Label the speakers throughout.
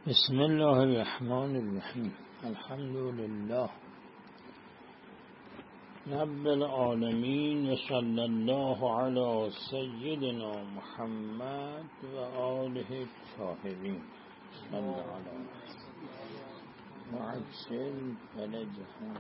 Speaker 1: بسم الله الرحمن الرحیم. الحمد لله رب العالمین و صلی الله علی سیدنا محمد و آله الطاهرین. صلی علی معجل فلجهم.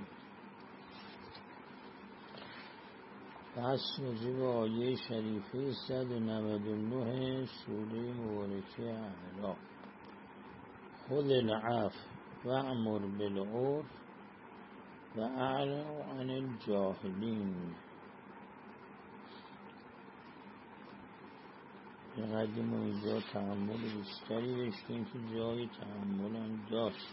Speaker 1: پس راجع به آیه شریفه 199 سوره مبارکه اعراف، خذ العفو وأمر بالعرف و اعرض عن الجاهلین. یه قدیم و اینجا تحمل بیشتری داشتیم که جای تحمل هم داشت.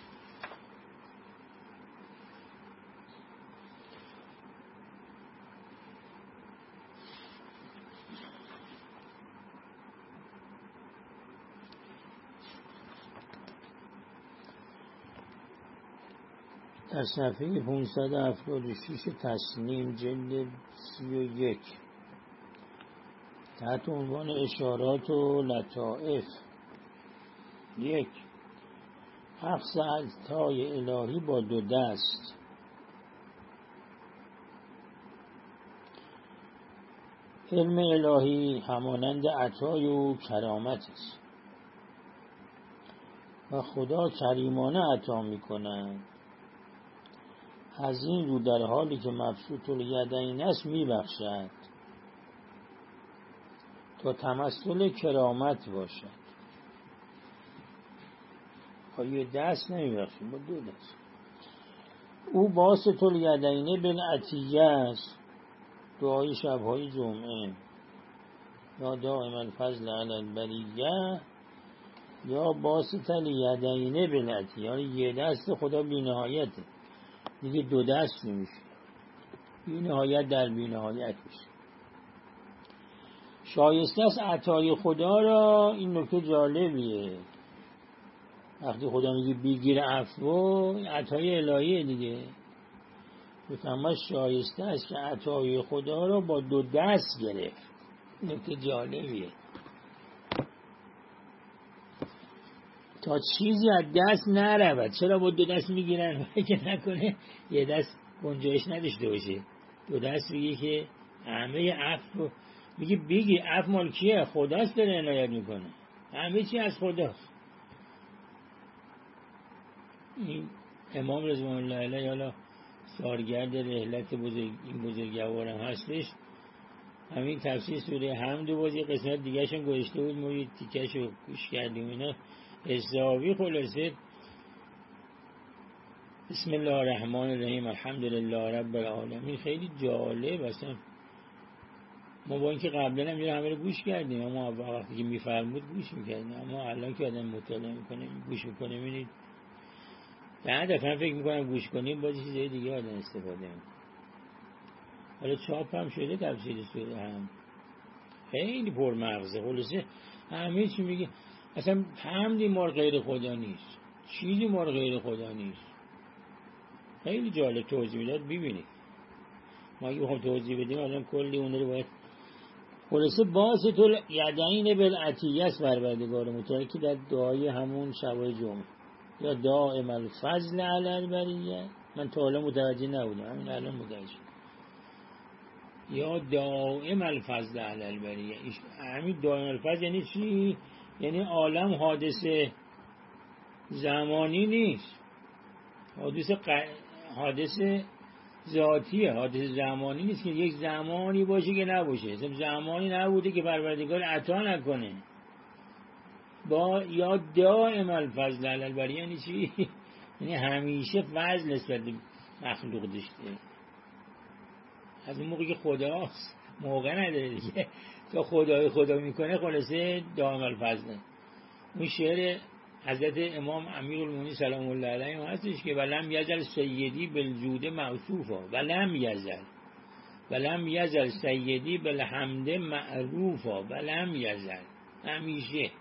Speaker 1: در صفحه 576 تسنیم جلد 31 تحت عنوان اشارات و لطائف: 1. اخذ عطای الهی با 2 دست. علم الهی همانند عطای و کرامت است و خدا کریمانه عطا می کند. از این رو در حالی که مبسوط الیدین است می بخشد تا تمثل کرامت باشد. با 1 دست نمی بخشد، با 2 دست. او باسط الیدین بالعطیه است. دعای شبهای جمعه: یا دائم الفضل علی البریه یا باسط الیدین بالعطیه. یعنی 1 دست خدا بی نهایته، دیگه 2 دست نمیشه، بی نهایت در بی نهایت میشه. شایسته است عطای خدا را. این نکته جالبیه، وقتی خدا میگه بگیر عفو، عطای الهیه دیگه. بفرماید شایسته است که عطای خدا را با 2 دست گرفت. نکته جالبیه. تا چیزی از دست نرود. چرا با 2 دست میگیرن؟ که نکنه 1 دست گنجایش نداشته باشه. 2 دست میگه که همه عفو، میگه بگی عفو مال کیه؟ خداست داره عنایت میکنه، همه چی از خداست. این امام رضوان الله علیه، حالا سالگرد رحلت این بزرگوارم هستش، همین تفسیر سوره حمد و باز یه قسمت دیگه شون گوشته بود، ما یه تیکشو گوش کردیم. اینا حسابی خلاصه. بسم الله الرحمن الرحیم الحمد لله رب العالمین. خیلی جالب اصلا. ما با اینکه قبلا هم همه رو گوش کردیم، اما وقتی که میفرمود گوش میکردیم، اما الان که آدم مطالعه میکنه گوش میکنه میبینید 10 دفعه فکر میکنم گوش کنیم باز چیزای دیگه آدم استفاده میکنه. حالا چاپ هم شده تفسیر سوره هم، خیلی پرمغزه. خلاصه همه چی میگه. اصلا حمدی مال غیر خدا نیست، چیزی مال غیر خدا نیست. خیلی جالب توضیح میداد، ببینید. ما اگه بخوام توضیح بدیم الان کلی اون رو باید. خلاصه باسط الیدین بالعطیه است پروردگار متعال که در دعای همون شبای جمعه: یا دائم الفضل علی البریه. من تا حالا متوجه نبودم، همین الان متوجه. یا دائم الفضل علی البریه. همین دائم الفضل یعنی چی؟ یعنی عالم حادثه زمانی نیست، حادثه ذاتیه، حادثه زمانی نیست که یک زمانی باشه که نباشه. زمانی نبوده که پروردگار عطا نکنه. با یا دائم الفضل علی البریه یعنی چی؟ یعنی همیشه فضل نسبت به مخلوق داشته. از اون موقع که خداست موقع نداره دیگه، تا خدا میکنه. خلاصه دائم الفضل. اون شعر حضرت امام امیرالمومنین سلام الله علیه هستش که ولم یزل سیدی بالجود موصوفا، ولم یزل سیدی بالحمد معروفا، ولم یزل، همیشه.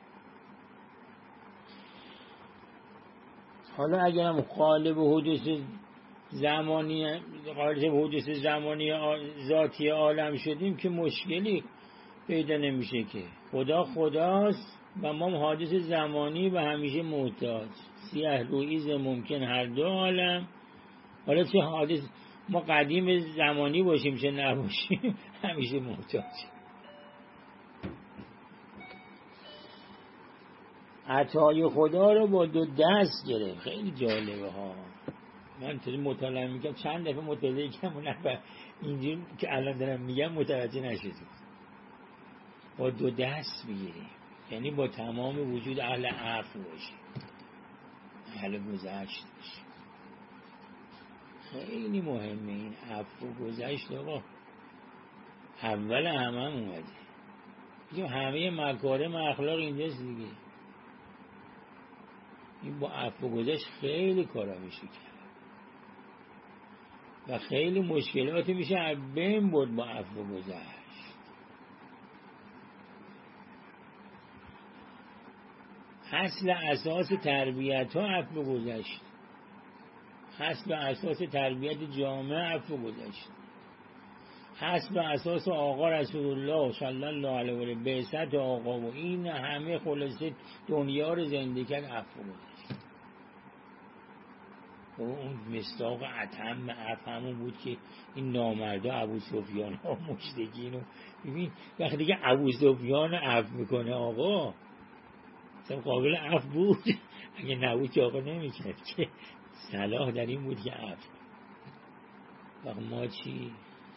Speaker 1: حالا اگرم غالب حدوث زمانی ذاتی عالم شدیم که مشکلی پیدا نمیشه، که خدا خداست و ما حادث زمانی و همیشه محتاج. سیه رویز ممکن هر دو عالم. حالا چه حادث ما قدیم زمانی باشیم چه نباشیم همیشه محتاج. عطای خدا رو با دو دست گرفت. خیلی جالبه ها. من توی مطالعه میگم چند دفعه مطالعه کردم اینجور که الان دارم میگم متوجه نشدید. با دو دست بگیریم یعنی با تمام وجود اهل عفو باشیم، اهل گذشت باشیم. خیلی مهمه این عفو گذشت. آقا اول همه اومده بگیم همه مکارم اخلاق اینجاست دیگه. این با عفو گذشت خیلی کارا میشه کرد و خیلی مشکلاتی میشه از بین برد با عفو گذشت. اصل اساس تربیت ها عفو گذشت. اصل اساس تربیت جامعه عفو گذشت. اصل اساس آقا رسول الله صلی الله علیه و آله بعثت آقا و این همه خلاصه دنیا رو زنده کرد عفو گذشت. و اون مصداق اتم عفو همون بود که این نامردا ابو سفیان ها مشرکین رو ببین وقتی دیگه ابو سفیان عفو میکنه آقا اصلا قابل عفو بود. اگه نبود که آقا نمیکرد که صلاح در این بود که عفو. وقت ما چی؟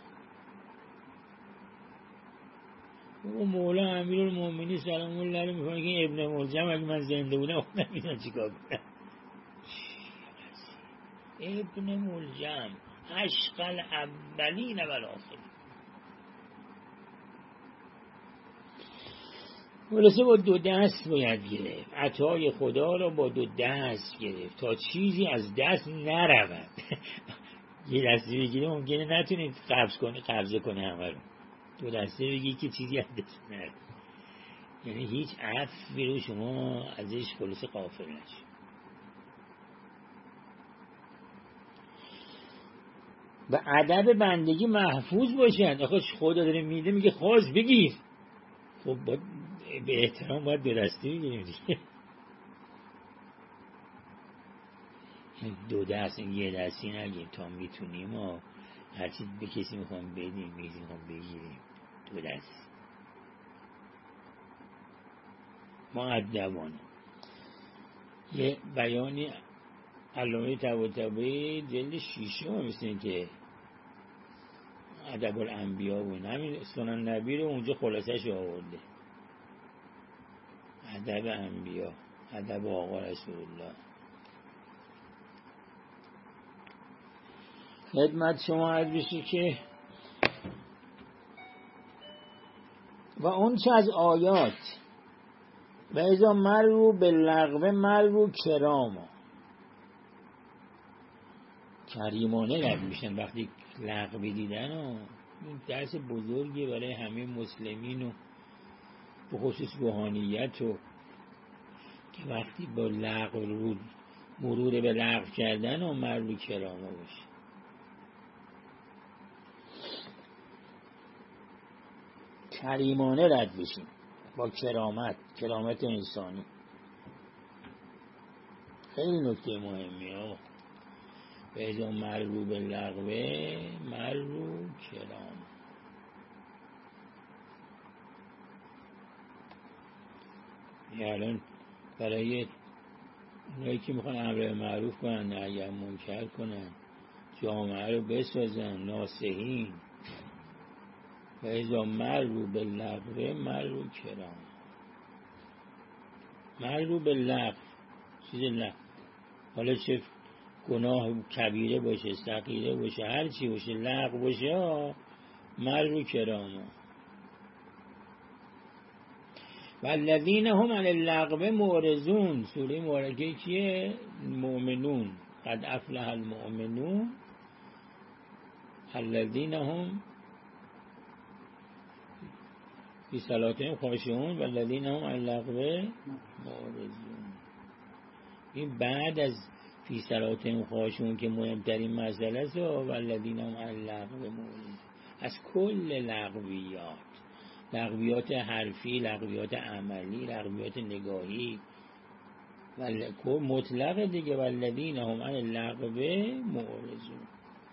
Speaker 1: اون مولا امیرالمومنین سلام الله علیه میگه که ابن ملجم اگه من زنده بودم نمیدونم چیکار کنم. ابن ملجم اشقل اولین و الاخرین. خلاصه با دو دست باید گرفت. عطای خدا را با دو دست گرفت تا چیزی از دست نرود. یه دستی بگیره ممکنه نتونید قبضه کنه همه رو. دو دسته بگی که چیزی از دست نرود یعنی هیچ عفوی رو شما ازش خلاصه غافل نشید. و ادب بندگی محفوظ باشد. آخه خدا داره میده میگه خواست بگیر. خب به احترام باید دو دستی بگیریم دیگه. دو دست یه دستی نگیم تا میتونیم و هرچی به کسی میخوام بدیم میخوام بگیریم. دو دست مؤدبانه. یه بیانی علامه طباطبایی جلد 6 مثل که ادب الانبیا بود همین سنن نبی رو اونجا خلاصش آورده. ادب انبیا، ادب آقا رسول الله. خدمت شما عرض بشه که و اون چه از آیات و اذا مروا باللغو مروا کراما کریمانه رد میشن وقتی لغوی دیدن. و این درس بزرگی برای همه مسلمین و به خصوص روحانیت و که وقتی با لغو رو مرور به لغو کردن و مروا کراما باشه. کریمانه رد بشیم با کرامت انسانی. خیلی نکته مهمیه. به ازا مرو به لغوه مرو کرام. الان برای اونایی که میخوان امر معروف کنن نهی از منکر کنن جامعه رو بسازن ناصحین و ازا مرو به لغوه مرو کرام. مرو به لغو چیز لغو حالا چه گناه کبیره باشه صغیره باشه هر چی باشه لغو باشه مرو کرام. والذین هم علی اللغو معرضون. سوره مبارکه کیه؟ مؤمنون. قد افلح المؤمنون الذین هم فی صلاتهم خاشعون والذین هم علی اللغو معرضون. این بعد از فی صلاتهم خاشعون که مهمترین مسئله است. والذین هم علی اللغو معرضون از کل لغویات لغویات حرفی، لغویات عملی، لغویات نگاهی و مطلق دیگه. والذین هم عن اللغو معرضون،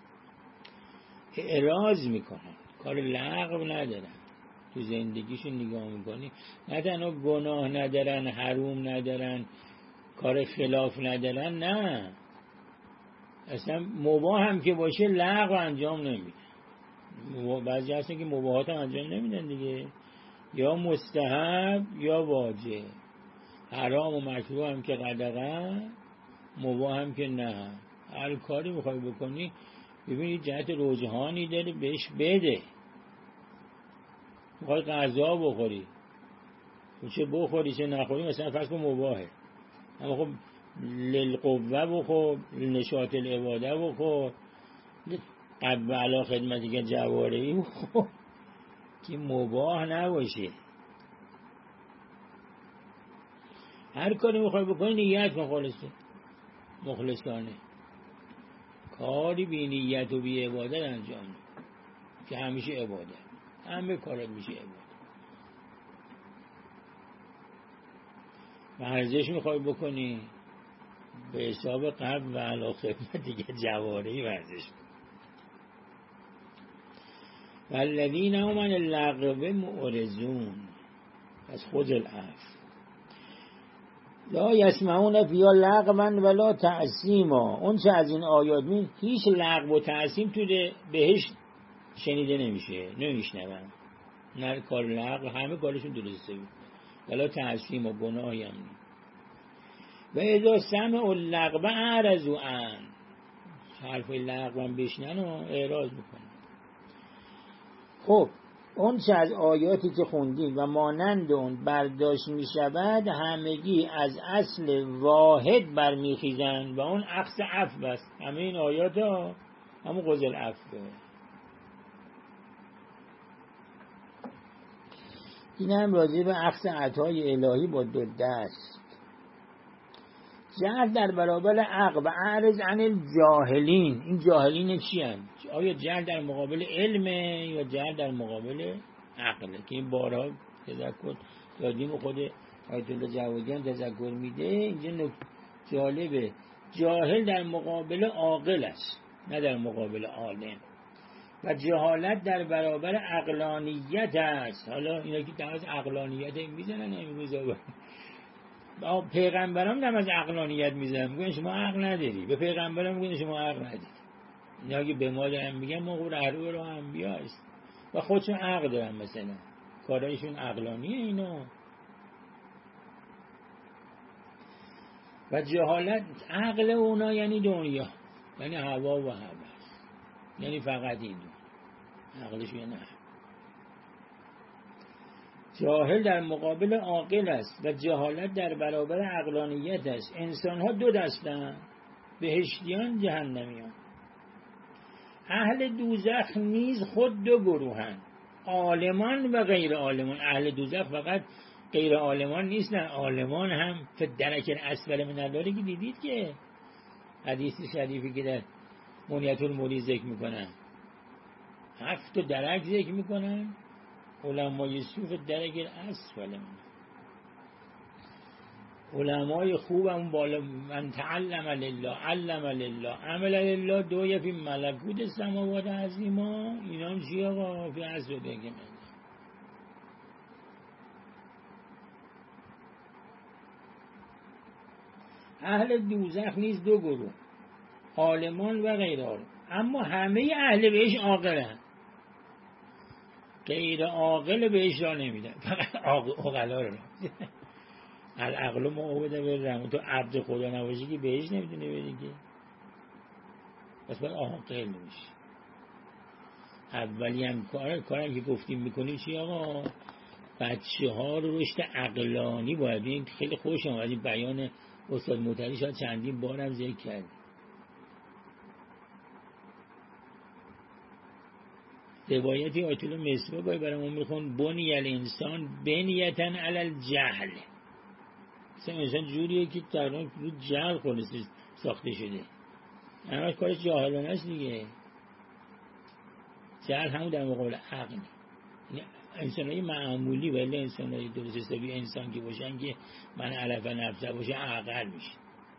Speaker 1: اعراض میکنن، کار لغو ندارن. تو زندگیشون نگاه میکنی نه تنها گناه ندارن، حروم ندارن، کار خلاف ندارن، نه اصلا مباح هم که باشه لغو انجام نمیدن. بعضی هستن که مباحات هم انجام نمیدن دیگه، یا مستحب یا واجب، حرام و مکروه هم که قدغن، مباح هم که نه. هر کاری میخوای بکنی ببینی جهت رجحانی داره بهش بده. میخوای غذا بخوری، چه بخوری چه نخوری، مثلا فرض کن مباحه، اما خب للقوه بخور، لنشاط العباده بخور، قبل علا خدمتی که جوارحی بخور که مباح نباشه. هر کاری میخوای بکنی نیت کن مخلصانه. کاری بی نیت و بی عبادت انجام که همیشه عبادت، همه کارات میشه عبادت. ورزش میخوای بکنی به حساب قبل و علا خدمتی که جوارحی ورزش کن. والذین هم عن اللغو معرضون، از خود العفو. لا یسمعون فیها لغوا ولا تعصیما، اون چه از این آیات هیچ لغو و تعصیم تو بهش شنیده نمیشنون. نه کار لغو، همه کارشون درسته بود، ولا تعصیم و گناهی هم نیم. و اذا سمعوا اللغو اعرضوا عنه، حرف لغو هم بشنن و اعراض میکنن. خب اون چه از آیاتی که خوندیم و مانند اون برداشت می شود همگی از اصل واحد برمیخیزند و اون اخذ عفو است. همه این آیات ها همون قضل عفوه. این هم راجع به اخذ عطای الهی با دو دست. جهل در برابر عقل و اعرض عن الجاهلین. این جاهلین چی هستند؟ آیا جهل در مقابل علمه یا جهل در مقابل عقله؟ که این بارها تذکر دادیم و خود آیت الله جوادیان تذکر میده. اینجا جالبه، جاهل در مقابل عاقل است نه در مقابل عالم، و جهالت در برابر عقلانیت است. حالا اینا که در از عقلانیت میزنن امروز پیغمبران هم از عقلانیت میزنن، میگن شما عقل نداری. به پیغمبران میگن شما عقل نداری. اینا که به ما دارن میگن ما رو انبیا است و خودشون عقل دارن، مثلا کارایشون عقلانیه اینا. و جهالت عقل اونا یعنی دنیا، یعنی هوا و هوس، یعنی فقط این دو عقلش یعنی جاهل در مقابل عاقل است و جهالت در برابر عقلانیت است. انسان ها دو دستند، بهشتیان جهنمیان. اهل دوزخ نیز خود دو گروهند، عالمان و غیر عالمان. اهل دوزخ فقط غیر عالمان نیستن، عالمان هم فی الدرک الاسفل من النار که دیدید که حدیث شریفی که در منیت المرید ذکر میکنن، 7 درک ذکر میکنن. علمای سوف درک الاسفل من، علمای خوبم بالا، من تعلم لله علم لله عمل لله دوی فی ملکوت السماوات عظیما. اینا هم چی آقا؟ فی عصر بگیم اهل دوزخ نیز دو گروه، عالمان و غیر عالم. اما همه اهل بهش عاقلن، غیر عاقل بهش را نمیدن، فقط عاقلا رو. العقل معبد بالرحمن. تو عبد خدا نباشی که بهش نمیتونی بدی که، پس باید عاقل میشی. اولی هم کارم که گفتیم میکنی چی آقا؟ بچه ها رو رشد عقلانی باید. این خیلی خوش آمد این بیان استاد موطری، شاید چندین بارم ذکر کرد. روایتی آیت الله مصباح برامون میخون بنی الانسان بنیةً علی الجهل. مثلا انسان جوریه که تقریبا رو جهل خودش ساخته شده، همه کارش جاهلانه است دیگه. جهل همون در مقابل عقل. انسانای معمولی، ولی انسانای درست حسابی انسان که باشن که من علف نفسه باشه عقل میشه.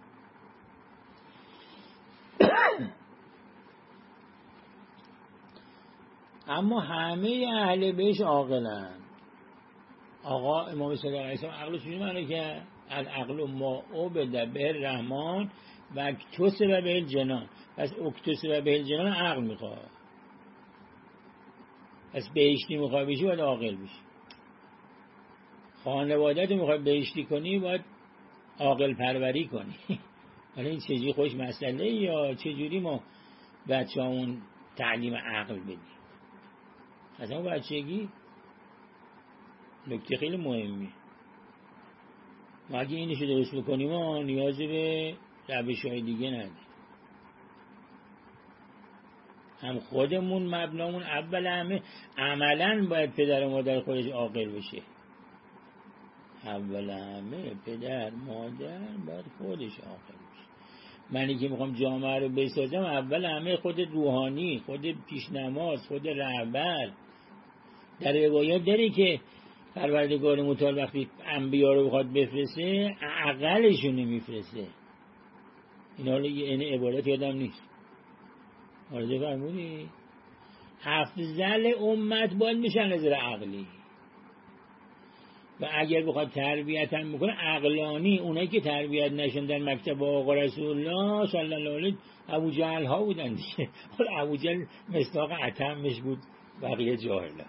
Speaker 1: اما همه اهل بهش عاقلن. آقا امام صادق علیه السلام عقلش چجوری معنی که العقل ما عبد به الرحمن و اکتسب به الجنان. پس اکتسب به الجنان عقل میخواد. پس بهشتی میخوای بشی باید عاقل بشی. خانوادت میخوای بهشتی کنی باید عاقل پروری کنی. حالا این چجوری خوش مسئله یا چجوری ما بچه‌مون تعلیم عقل بدیم؟ اصلا بچگی نکته خیلی مهمی. ما اگه اینشو درست بکنیم ما نیازی به روش‌های دیگه نداریم. هم خودمون مبنامون اول همه عملاً باید پدر و مادر خودش عاقل بشه. اول همه پدر مادر باید خودش عاقل بشه. منی که میخوام جامعه رو بسازم اول همه خود روحانی، خود پیشنماز، خود رهبر. در روایات داره که پروردگار متعال وقتی انبیا رو بخواد بفرسته عقلشون میفرسته. این حالا این عبارت یادم نیست. آره فرمودی افضل امت باید میشن نظر عقلی و اگر بخواد تربیت هم بکنه عقلانی. اونایی که تربیت نشن در مکتب آقا رسول الله صلی الله علیه ابو جهل ها بودن دیگه. حالا ابو جهل مصداق اتمش بود، بقیه جاهلان.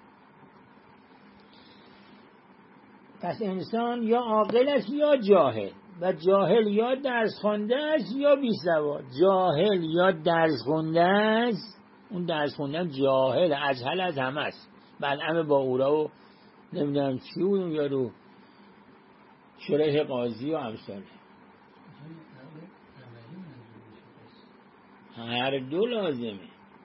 Speaker 1: پس انسان یا عاقل است یا جاهل، و جاهل یا درس خونده است یا بی سواد. جاهل یا درس خونده است، اون درس خونده جاهل اجهل از همه است. بلعم با اورا و نمیدونم چی بود اون یارو شریح قاضی و امثاله. هر دو لازمه.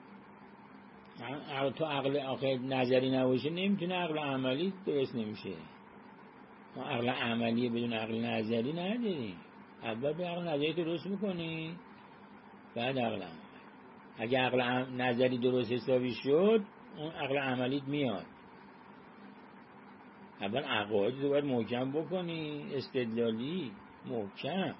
Speaker 1: تو عقل آخر نظری نباشه نمیتونه عقل عملی درست نمیشه. ما عقل عملی بدون عقل نظری نداریم. اول به عقل نظری درست میکنی بعد عقل عملی. اگه عقل نظری درست حسابی شد اون عقل عملیت میاد. اول عقاید رو باید محکم بکنی، استدلالی محکم.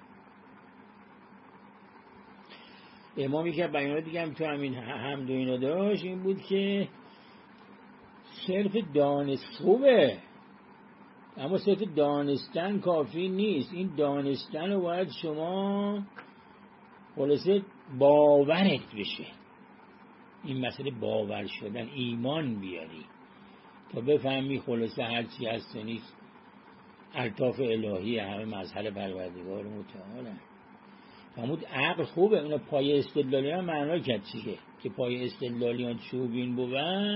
Speaker 1: امامی که بیانات دیگه هم تو همین حمد و اینا داشت این بود که صرف خوبه اما صرف دانستن کافی نیست. این دانستن رو باید شما خلاصه باورت بشه. این مسئله باور شدن، ایمان بیاری تا بفهمی خلاصه هرچی هست و نیست الطاف الهی همه مظهر پروردگار متعال. فرمود عقل خوبه. اون پای استدلالی هم معنا کرد چیه که پای استدلالیان چوبین بود،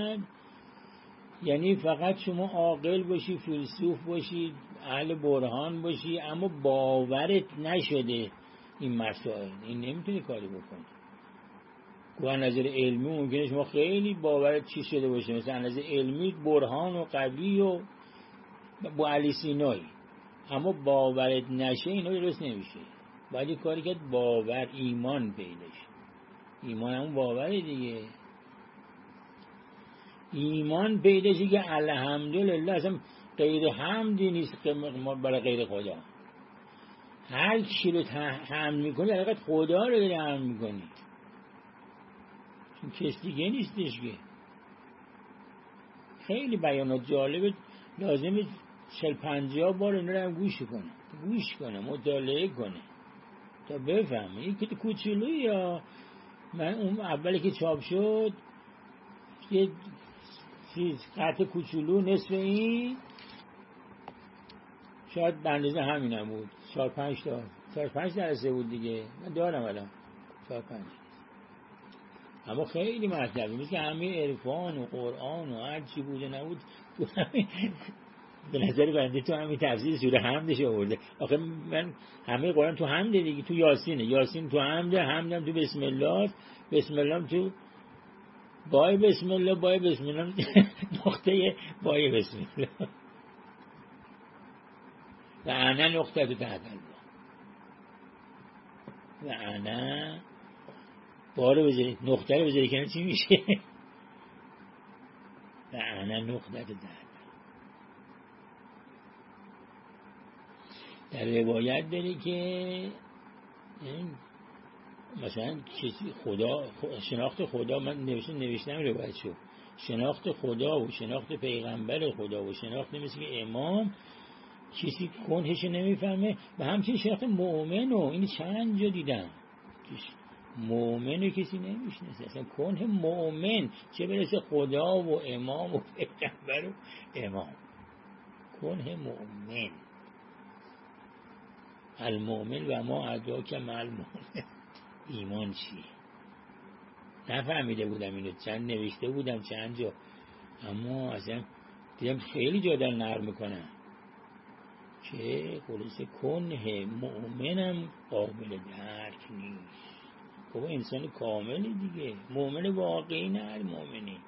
Speaker 1: یعنی فقط شما عاقل باشی، فیلسوف باشی، اهل برهان باشی اما باورت نشده این مسائل، این نمیتونی کاری بکنی. گوه نظر علمی ممکنه شما خیلی باورت چی شده باشه، مثلا نظر علمی برهان و قوی و با علی سینایی، اما باورت نشه اینا درست نمیشه. باید یک کاری کرد باور، ایمان پیداش. ایمان همون باوره دیگه. ایمان پیداشه که الحمدلله اصلا غیر حمدی نیست که برای غیر خدا. هر چی رو حمد میکنی در حقیقت خدا رو داری حمد میکنی، چون کس دیگه نیستش که. خیلی بیانات جالبه، لازمه 40-50 بار اینا رو هم گوش کنه مطالعه کنه تا بفهمه. این که کوچولویی یا من اون اولی که چاپ شد یه چیز قطع کوچولو نصف این شاید به اندازه همین هم بود، 4-5 درسه بود دیگه. من دارم الان 4-5، اما خیلی مطلبی مثل همه عرفان و قرآن و هر چی بوده نبود تو همین به نظر بنده تو همین تفسیر سوره حمدش آورده. آخه من همه قرآن تو حمده دیگه، تو یاسین تو حمده، حمدم تو بسم الله، بسم الله تو بای بسم الله نقطه بای بسم الله و انا نقطه تحت الله و انا باره بذارید نقطه رو بذارید کنه چی میشه؟ و انا نقطت ضعف. در روایت داره که مثلا کسی شناخت خدا، من نوشتم روایت شو، شناخت خدا و شناخت پیغمبر خدا و شناخت مثل که امام کسی کنهش نمیفهمه، و همچنین شناخت مؤمن، و این چند جا دیدم مؤمن رو کسی نمیشناسه اصلا، کنه مؤمن، چه برسه خدا و امام و پیغمبر و امام، کنه مؤمن. المؤمن و ما ادراک ما المؤمن، ایمان چیه؟ نفهمیده بودم اینو، چند نوشته بودم چند جا، اما اصلا دیدم خیلی جا دارن نقل میکنن که خلاصه کنه مؤمنم قابل درک نیست. خب انسان کاملی دیگه، مؤمن واقعی نه هر مؤمنی.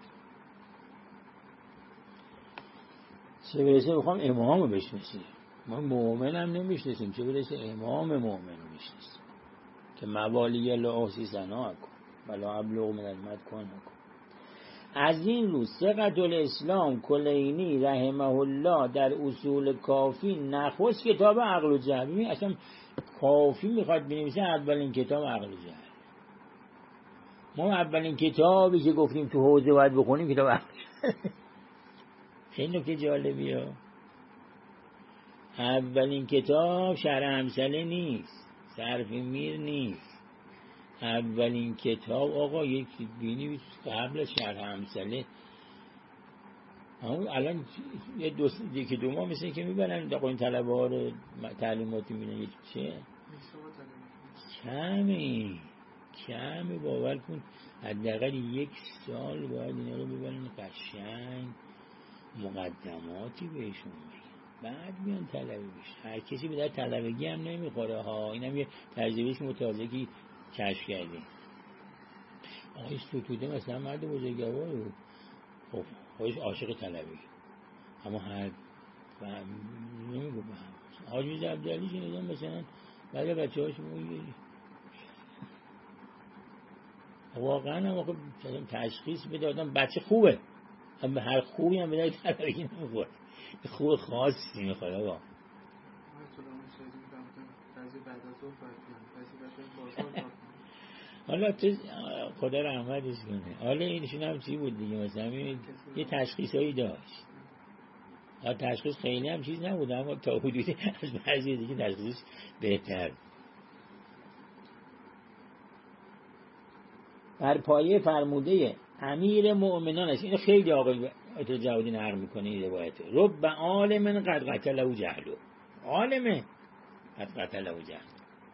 Speaker 1: چه برسه بخوام امام رو بشناسیم، ما مؤمنم نمیشناسیم، چه برسه امام مؤمن رو بشناسیم که موالی الاحسی ثنا کن ولا ابلغ من المد کن. از این رو ثقة الاسلام کلینی رحمه الله در اصول کافی نخست کتاب عقل و جهل. ببین اصلا کافی میخواد بنویسه اولین کتاب عقل و جهل. ما اولین کتابی که گفتیم تو حوزه باید بخونیم کتاب عقل و جهل. خیلی نکته جالبیه. اولین کتاب شرح امثله نیست، صرف میر نیست. اولین کتاب آقا یک بینی قبل از شرح امثله. الان یکی دو ماه مثل که میبرن این طلبه ها رو تعلیماتی میدن، یک چه کمی باور کن، حداقل یک سال باید اینا رو ببرن قشنگ مقدماتی بهشون بگن، بعد بیان طلبه بشه. هر کسی به در طلبگی هم نمیخوره ها، اینم یه تجربهش متازگی کشف کردیم. آقای ستوده مثلا مرد بزرگوار بود، خب خودش عاشق طلبگی، اما هر نمیگو به هم حاج میرزا عبدالعلی شنیدم مثلا بعد بچه هاش واقعا هم آقا تشخیص بده آدم بچه خوبه، هم به هر خوبی هم به طلبگی نمیخوره، خوب خاصی میخواد آقا. حالا تو خدا رحمتش کنه، حالا اینشون هم چی بود دیگه، مثلا یه تشخیصایی داشت، تشخیص خیلی هم چیز نبود اما تا حدودی از بعضی دیگه تشخیص بهتر. بر پایه فرموده امیر مؤمنان است. اینو خیلی آقای آیت جوادی نقل میکنه این روایت. رب عالم قد قتله جهل، عالمه قد قتله جهل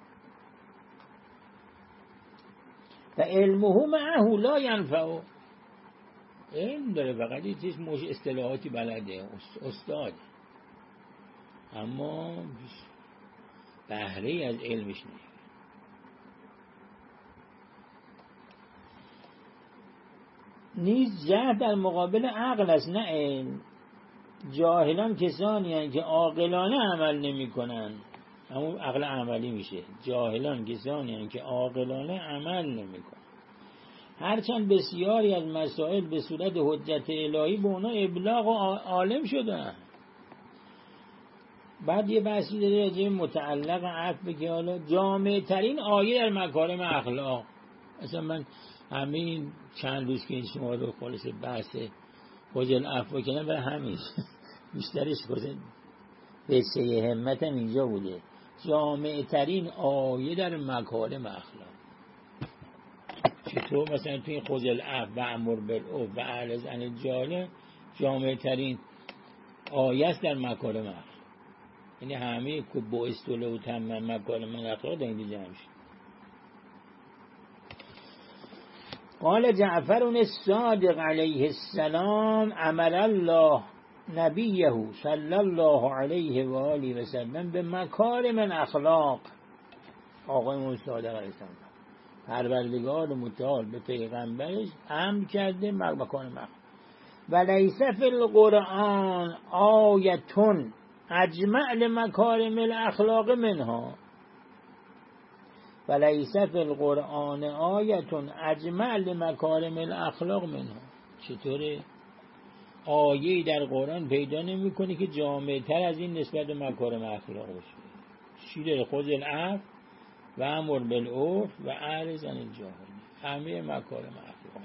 Speaker 1: و علمه معه لا ینفع. علم داره فقط یه چیز اصطلاحاتی بلده، استاد، اما بهره از علمش نیست. نیز جهل در مقابل عقل است نه علم. جاهلان کسانی هستند که عاقلانه عمل نمی کنند، همون عقل عملی میشه. جاهلان کسانی هستند که عاقلانه عمل نمی کنند، هرچند بسیاری از مسائل به صورت حجت الهی به اونا ابلاغ و عالم شدن. بعد یه بحثی داره راجع متعلق عفو که حالا جامع ترین آیه در مکارم اخلاق. اصلا من همین چند روز که این شما رو خالص بحث خجل عفو کردم برای همین بیشترش خود بسیه همتم اینجا بوده. جامع ترین آیه در مکارم اخلاق چطور؟ مثلا توی این خجل عفو و امر بالعرف و اعرض عن الجاهلین جامع ترین آیه است در مکارم اخلاق. یعنی همه که با استوله و تمام مکارم اخلاق در اینجا جمع شد. قال جعفر الصادق علیه السلام امر الله نبیه صلی الله علیه و آله و سلم به مکارم الاخلاق. آقای صادق علیه السلام پروردگار متعال به پیغمبرش امر کرده مکارم الاخلاق. و لیس فی القرآن آیتون اجمع لمکارم الاخلاق منها. و لیس فی القرآن آیتون اجمع لمکارم الاخلاق منها. چطوره؟ آیه‌ای در قرآن پیدا نمی‌کنی که جامع‌تر از این نسبت به مکارم اخلاق باشه. چی داره؟ خذ العفو و امر بالعرف و اعرض عن الجاهلین. همه مکارم اخلاق.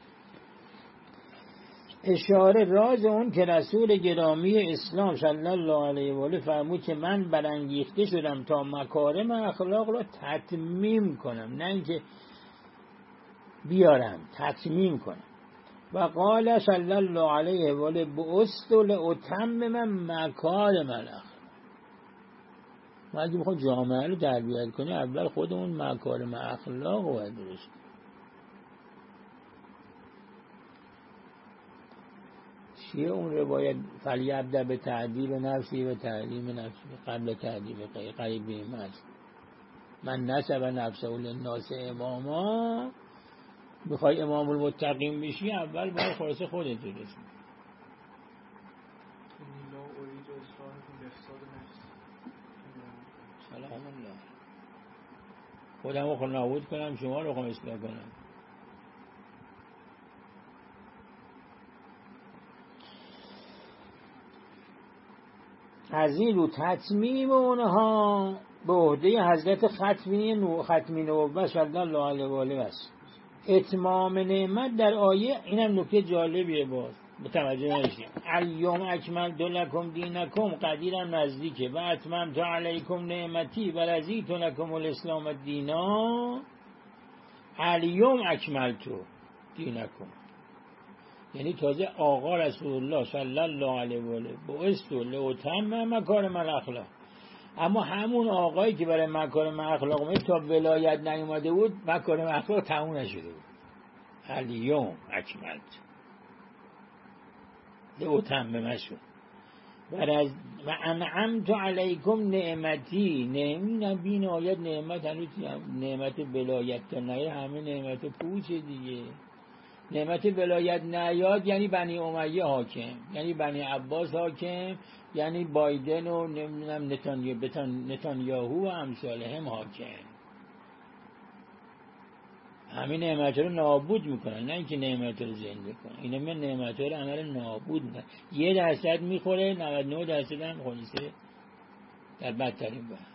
Speaker 1: اشاره راز اون که رسول گرامی اسلام صلی الله علیه و آله فرمود که من برانگیخته شدم تا مکارم اخلاق را تتمیم کنم، نه اینکه بیارم، تتمیم کنم. و قال صلی الله علیه و آله بعثت لاتمم مکارم الاخلاق. ما اگه بخوام جامعه رو تربیت کنیم اول خودمون مکارم اخلاق رو باید درست کنیم. چیه اون روایت فلیبدأ به تعذیب نفسی و تعلیم نفسی قبل تعذیب قریبیم است. من نسب نفسه للناس اماما. بخوای امام المتقین بشی اول باید خلاص خودت درست کنی. سلام الله. خودم رو نابود کنم، شما رو خواهم اصلاح کنم. از این رو تتمیم اونها به عهده حضرت ختمی نبوت صلی الله علیه و آله است. اتمام نعمت در آیه، اینم نکته جالبیه، باز متوجه نشید. الیوم اکملت لکم دینکم، قدیرم نزدیکه. و اتممت علیکم نعمتی و رضیت لکم الاسلام دینا. الیوم اکملت دینکم، یعنی تازه آقا رسول الله صلی الله علیه و آله بعثت لاتمم مکارم الاخلاق. اما همون آقایی که برای مکارم اخلاق اومد تا ولایت نیومده بود مکارم اخلاق تموم نشده بود. الیوم اکملت لاتمم شد. و انعمت علیکم نعمتی. نبین آیت نعمت، هنوز نعمت ولایت تا نیاد همه نعمت پوچه دیگه. نعمت ولایت نیاد یعنی بنی امیه حاکم، یعنی بنی عباس حاکم، یعنی بایدن و نمیدونم نتانیاهو و امثالهم حاکم. همین نعمت رو نابود میکنن، نه اینکه نعمت رو زنده کنن. اینا من نعمت رو عمل نابود میکنن. 1% میخوره، 99% هم خلاصه در بدترین وقت.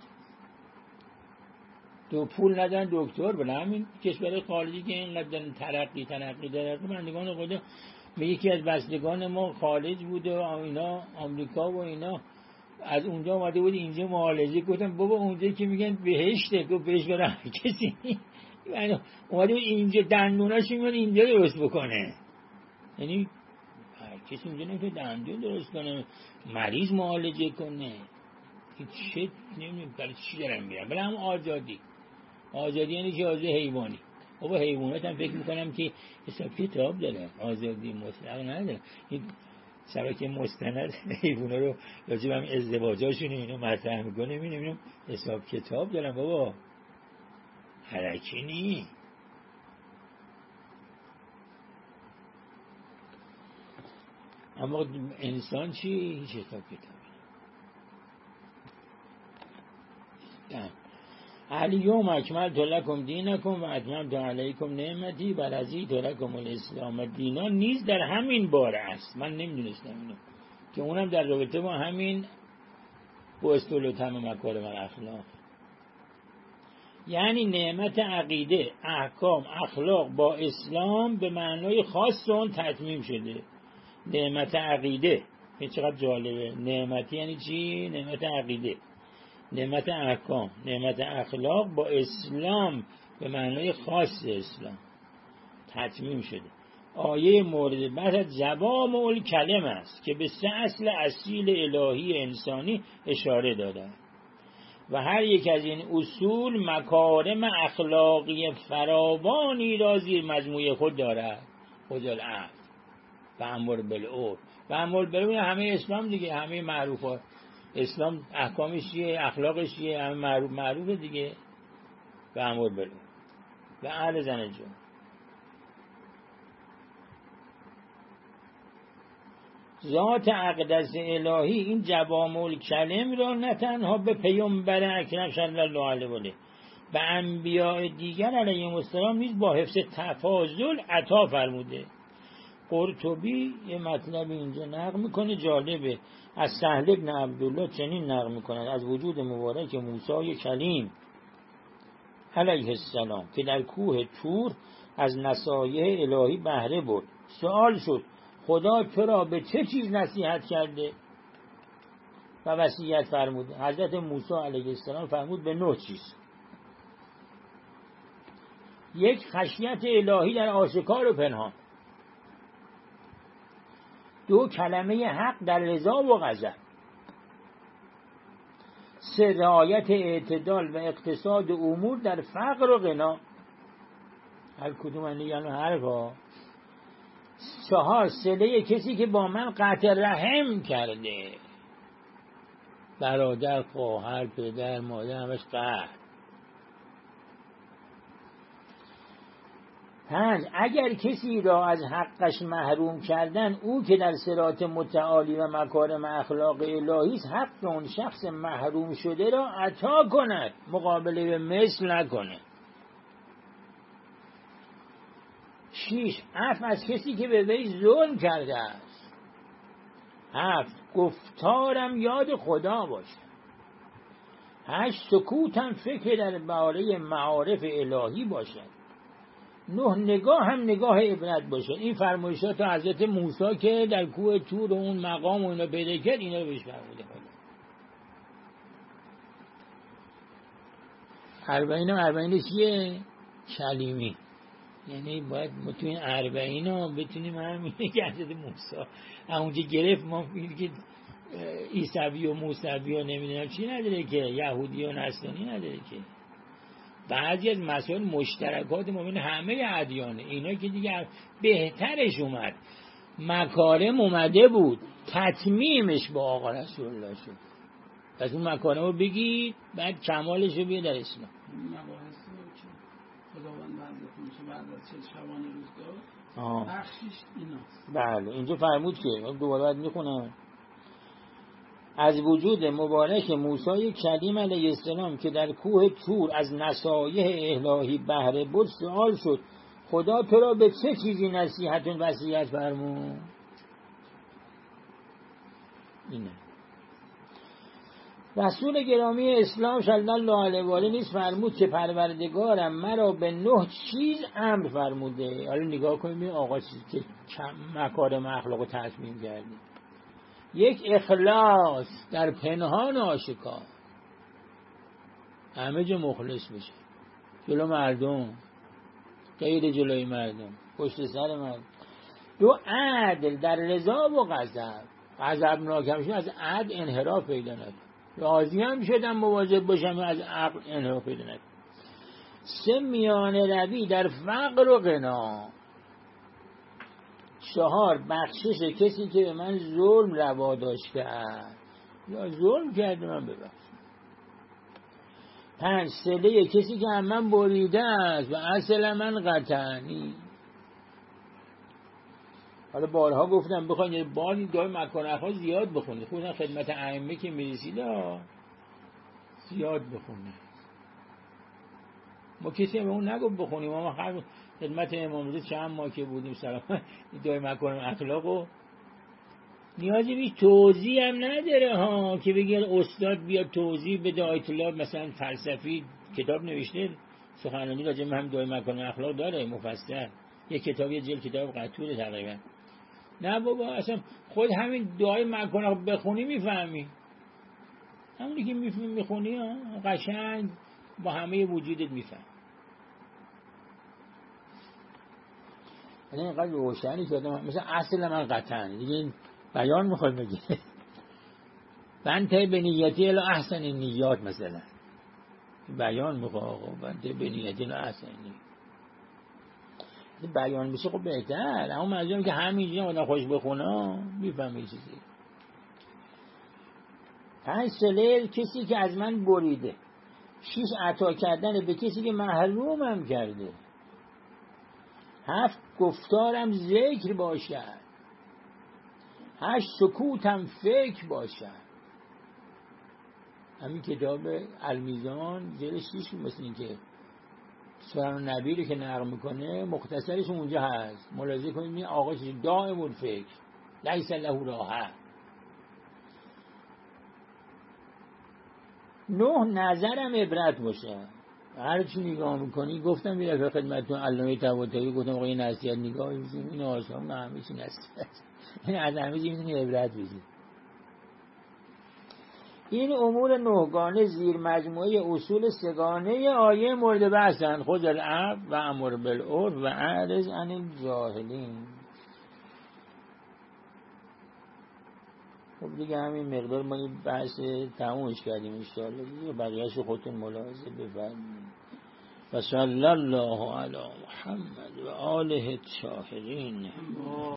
Speaker 1: دو پول ندن دکتر. بله همین کشور خارجی که اینقدر ترقی داره. بندگان خدا به یکی از بستگان ما خارج بود و اینا، آمریکا و اینا، از اونجا اومده بود اینجا معالجه. گفتم بابا اونجا که میگن بهشته، گفت بهش برای کسی اومده بود اینجا دندوناش میگن اینجا درست بکنه. یعنی هر کسی اینجا نمیتونه دندون درست کنه، مریض معالجه کنه. چه نمیدونم برای چی دارن میرن. بله هم آزادی یعنی که آزادی حیوانی. بابا حیوانات هم فکر میکنم که حساب کتاب داره، آزادی مطلق نداره. این شبکه مستند حیوانا رو راجع به هم ازدواجاشون اینو مطرح میکنه، میبینیم حساب کتاب دارن. بابا حرکی نی. اما انسان چی؟ هیچ حساب کتاب نه. الیوم اکملت لکم دینکم و اتممت علیکم نعمتی و رضیت لکم الاسلام دینا نیز در همین باره است. من نمیدونستم اینو، که اونم در رابطه با همین بعثت لاتمم مکارم الاخلاق. یعنی نعمت عقیده، احکام، اخلاق با اسلام به معنای خاص اون تتمیم شده. نعمت عقیده، این چقدر جالبه. نعمتی یعنی چی؟ نعمت عقیده، نعمت احکام، نعمت اخلاق با اسلام به معنای خاص اسلام تتمیم شده. آیه مورد بحث جوامع الکلم است که به 3 اصل اصیل الهی انسانی اشاره داده و هر یک از این اصول مکارم اخلاقی فراوانی را زیر مجموعه خود دارد. خذ العفو و امر بالعرف. و امر بالعرف همه اسلام دیگه، همه معروفات اسلام احکامش چیه، اخلاقش چیه، همه معروفه دیگه. و امر بالعرف و اعرض عن الجاهلین. ذات اقدس الهی این جوامع الکلم را نه تنها به پیامبر اکرم صلی الله علیه و آله و انبیاء دیگر علیهم السلام نیز با حفظ تفاضل عطا فرموده، قرطبی یه مطلب اینجا نقل میکنه جالبه، از سهل بن عبدالله چنین نقل میکنه از وجود مبارک موسی کلیم علیه السلام که در کوه طور از نصایح الهی بهره برد. سوال شد خدا تو را به چه چیز نصیحت کرده و وصیت فرموده؟ حضرت موسی علیه السلام فرمود به 9 چیز. 1 خشیت الهی در آشکار و پنهان. 2 کلمه حق در رضا و غضب. 3 رعایت اعتدال و اقتصاد امور در فقر و غنا. هر کدوم یعنی حرفا. 4 صله کسی که با من قطع رحم کرده، برادر، خواهر، پدر، مادر، همش قطع. 5 اگر کسی را از حقش محروم کردن، او که در صراط متعالی و مکارم اخلاق الهی است، حق اون شخص محروم شده را عطا کند، مقابله به مثل نکنه. 6 عفو از کسی که به وی ظلم کرده است. 7 گفتارم یاد خدا باشد. 8 سکوتم فکر در باره معارف الهی باشد. 9 نگاه هم نگاه عبرت باشد. این فرمایشات حضرت موسی که در کوه طور و اون مقام و اینا پیدا کرد، اینا رو بهش فرموده. 40 چیه؟ کلیمی. یعنی باید ما تو این 40 ها بتونیم همینه که حضرت موسی اونجا گرفت. ما که عیسوی و موسوی و نمیدونم چی نداره که، یهودی و نصرانی نداره که. بعضی از مسائل مشترکات ما بین همه ادیانه. اینا که دیگه بهترش اومد، مکارم اومده بود، تتمیمش با آقا رسول الله شد. پس اون مکارم رو بگید، بعد کمالش رو بیاد در اسلام.
Speaker 2: خداوند بعد از 40 شبانه روزگار بخشش ایناست.
Speaker 1: بله اینجا فرمود که دوباره باید میخونم از وجود مبارک موسی کلیم علیه السلام که در کوه طور از نصایح الهی بهره برد. سوال شد خدا تو را به چه چیزی نصیحت و وصیت فرمود؟ اینه رسول گرامی اسلام صلی الله علیه و آله نیز فرمود که پروردگارم مرا به 9 چیز امر فرموده. حالا نگاه کنیم این آقا چیزی که مکارم اخلاق رو تضمین کردیم. 1 اخلاص در پنهان و آشکار، همه جا مخلص بشه، جلو مردم، غیر جلوی مردم، پشت سر مردم. 2 عدل در رضا و غضب. غضب ناکم شد از عدل انحراف پیدا نکنه. راضی هم شدم مواظب باشم از عقل انحراف پیدا نکنه. 3 میانه روی در فقر و غنا. 4 بخشش کسی که به من ظلم روا داشت کرد یا ظلم کرده من ببخش. 5 صله کسی که هم من بریده است و اصل من قطعنی. حالا بارها گفتم بخواید باری دای مکانه زیاد بخونید، خودم خدمت ائمه که میرسید زیاد بخونید. ما کسی به اون نگفت بخونیم، ما خدمت امام رضا چند ماه که بودیم سلام دای مکانه اخلاقو نیازی به توضیح هم نداره ها که بگید استاد بیاد توضیح بده. آیت الله مثلا فلسفی کتاب نوشته سخنرانی راجع به هم دای مکانه اخلاق داره مفصل، یک کتاب یه جلد کتاب قطوره تقریبا. نه بابا اصلا خود همین دعای مکانه بخونی میفهمی، همونی که میخونی قشنگ با همه وجودت میفهم. اینقدر روشنی شده مثلا اصل من قطعا دیگه این بیان میخواد بگه بنده به نیتی الا احسن نیات، مثلا بیان میخواد آقا بنده به نیتی الا احسن نیات بیان بشه خب بهتر. اما منظورم که همینجا آدم خوش بخونه میفهمی چیزی. 5 صله کسی که از من بریده. 6 عطا کردن به کسی که محرومم کرده. 7 گفتارم ذکر باشد. 8 سکوتم فکر باشد. همین کتاب المیزان جلد 6 مثل این که سخن نبی رو که نقل میکنه مختصرش اونجا هست، ملاحظه کنید این آقاش دائم الفکر لیس له راحه. 9 نظرم عبرت باشه. هر چی نگاه میکنی، گفتم میره خدمتتون علامه طباطبایی گفتم آقا این نصیحت نگاه می‌کنید این آسان همه چی نصیحت، این از همه چی میتونی عبرت بگیری. این امور 9 گانه زیر مجموعه اصول 3 گانه آیه مورد بحثن، خذ العفو و امر بالعرف و اعرض عن الجاهلین. خب دیگه همین مقدار ما این بحث تمومش کردیم ان شاء الله دیگه، بقیه‌اشو خودتون ملاحظه بفرمایید. و صلی الله علی محمد و آله الطاهرین.